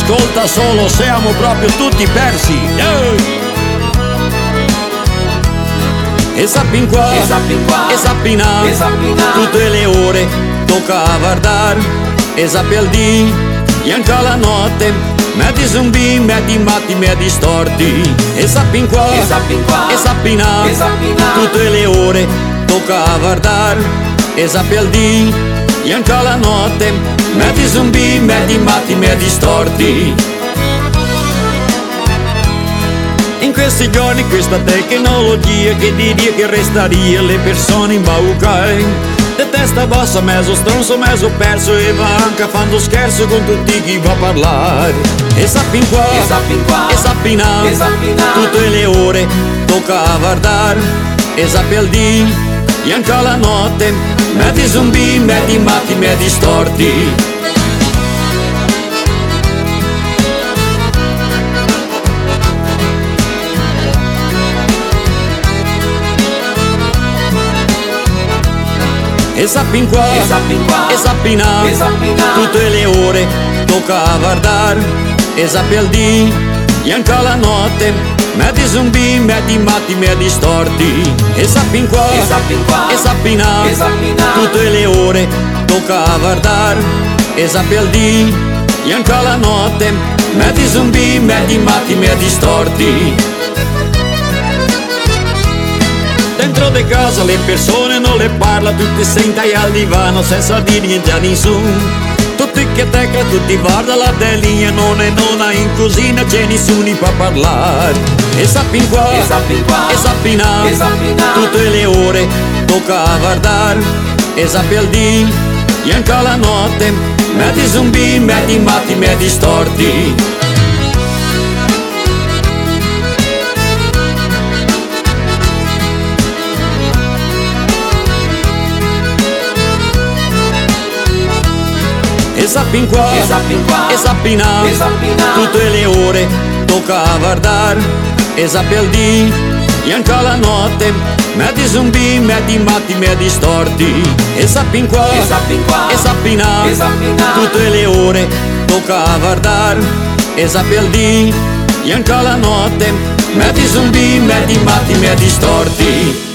ascolta solo, siamo proprio tutti persi. E sappi qua, e sappi in là, tutte le ore tocca guardare. E sappi al dì, e anche la notte, metti zumbi, metti matti, metti storti. E sappi qua, e sappi in là, tutte le ore tocca guardare. E sappi al dì, e anche la notte, metti zumbi, metti matti, metti storti. In questi giorni questa tecnologia che diria che restaria le persone in baucai. De testa bassa, mezzo stronzo, mezzo perso, e va anche fanno scherzo con tutti chi va a parlare. E sappi qua, e sappi in là, tutte le ore tocca guardare. E sappi al dì, e anche la notte, metti zumbi, metti matti, metti storti. E sappi qua, e sappi in là, tutte le ore tocca guardare. E sappi al dì, e anche la notte, metti zumbi, metti matti, metti storti. E sappi qua, e sappi in là, tutte le ore tocca guardare. E sappi al dì, e anche la notte, metti zumbi, metti matti, metti storti. Dentro di casa le persone non le parla, tutti sentai al divano senza dire niente a nessuno. Tutti che tecla, tutti guarda la telia, non è nonna in cucina, c'è nessuno per parlare. E sappi qua, e sappi in là, tutte le ore tocca guardare. E sappi al dì, e anche la notte, metti zumbi, metti matti, metti storti. E sappi qua, e sappi in là, tutte le ore tocca guardare. E sappi al dì, e anche la notte, metti zumbi, metti matti, metti storti. E sappi qua, e sappi in là, tutte le ore tocca guardare. E sappi al dì, e anche la notte, metti zumbi, metti matti, metti storti.